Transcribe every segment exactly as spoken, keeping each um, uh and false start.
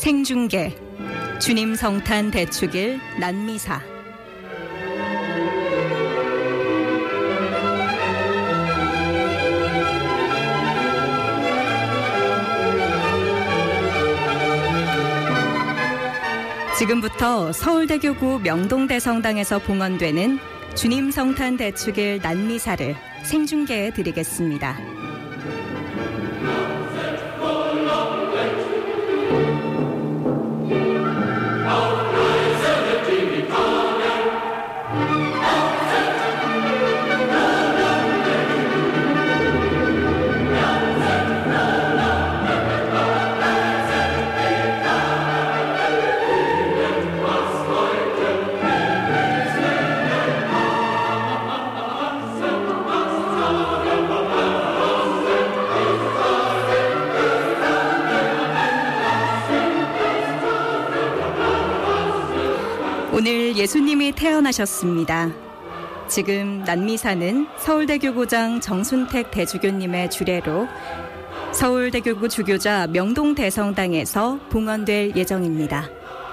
생중계 주님 성탄 대축일 난미사. 지금부터 서울대교구 명동대성당에서 봉헌되는 주님 성탄 대축일 난미사를 생중계해 드리겠습니다. 오늘 예수님이 태어나셨습니다. 지금 난미사는 서울대교구장 정순택 대주교님의 주례로 서울대교구 주교자 명동대성당에서 봉헌될 예정입니다.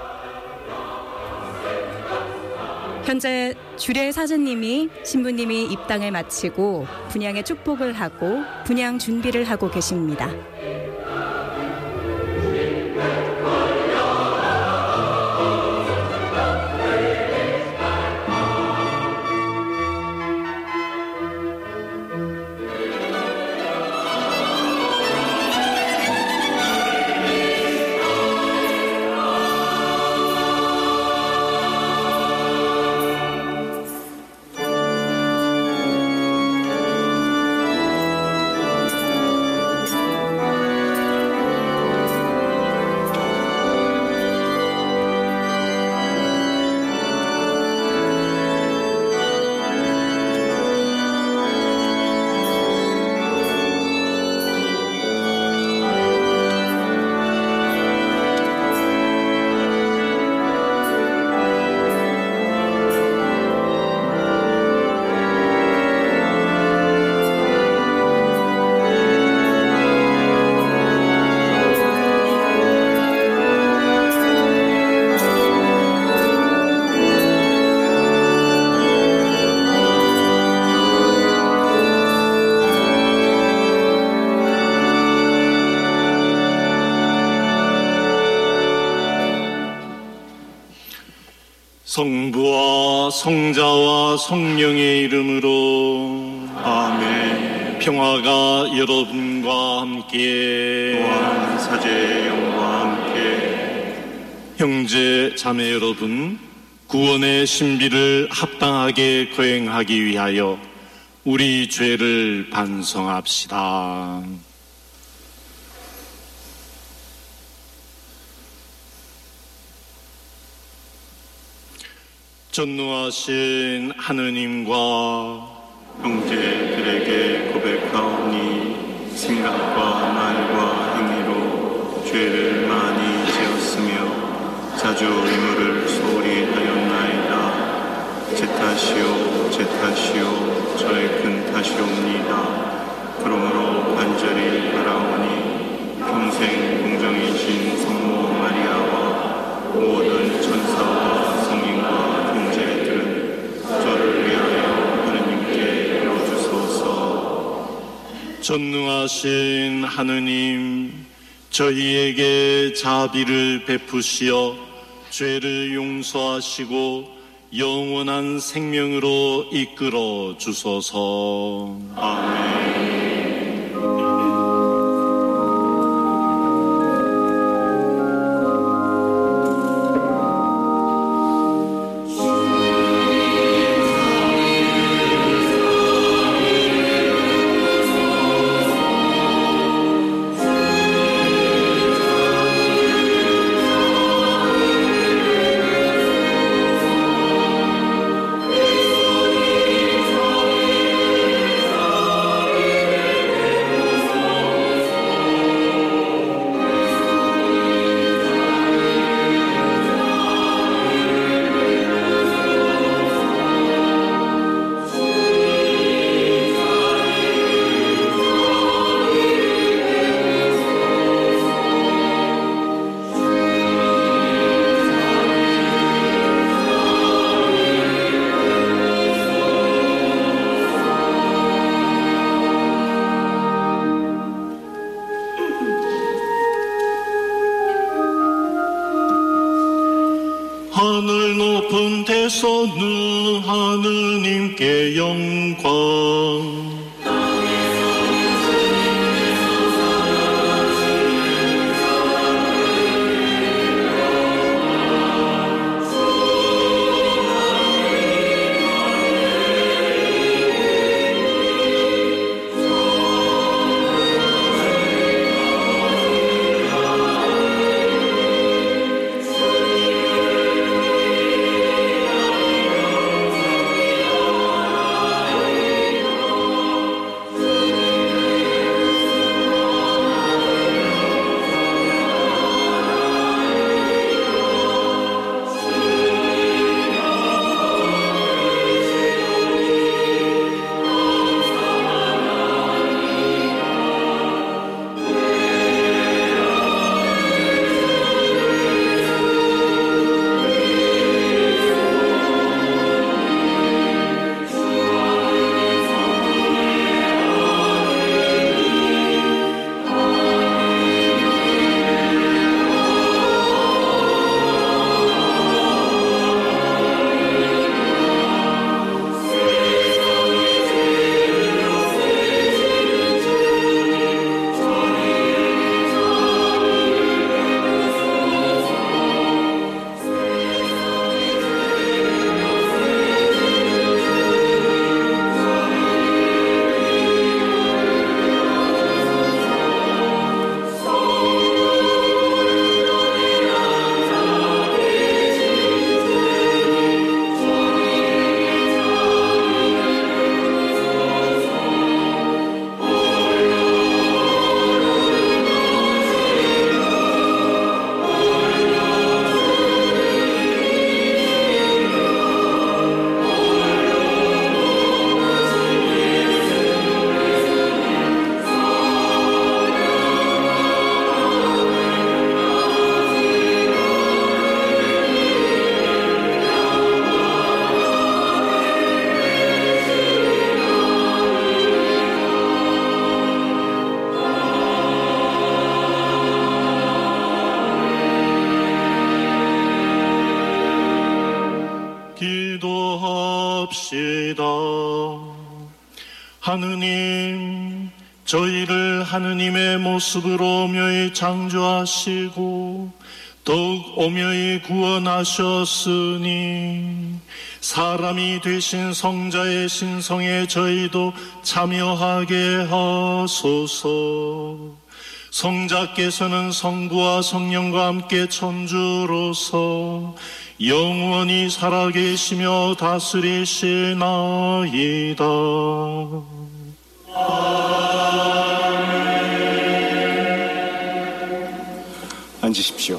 현재 주례 사제님이 신부님이 입당을 마치고 분향의 축복을 하고 분향 준비를 하고 계십니다. 성부와 성자와 성령의 이름으로 아멘. 평화가 여러분과 함께 또한 사제의 영과 함께. 형제 자매 여러분, 구원의 신비를 합당하게 거행하기 위하여 우리 죄를 반성합시다. 전능하신 하느님과 형제들에게 고백하오니 생각과 말과 행위로 죄를 많이 지었으며 자주 의무를 소홀히 하였나이다. 제 탓이요 제 탓이요 저의 큰 탓이옵니다. 그러므로 간절히 바라오니 평생 공정이신 성모 마리아와 모든 천사와 성인과 저를 위하여 하느님께 빌어주소서. 전능하신 하느님, 저희에게 자비를 베푸시어 죄를 용서하시고 영원한 생명으로 이끌어 주소서. 아멘. Amen. 가운데서는 하느님께 영광. 기도합시다. 하느님, 저희를 하느님의 모습으로 오묘히 창조하시고 더욱 오묘히 구원하셨으니 사람이 되신 성자의 신성에 저희도 참여하게 하소서. 성자께서는 성부와 성령과 함께 천주로서 영원히 살아계시며 다스리시나이다. 앉으십시오.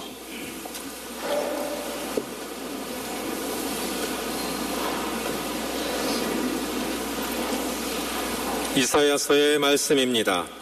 이사야서의 말씀입니다.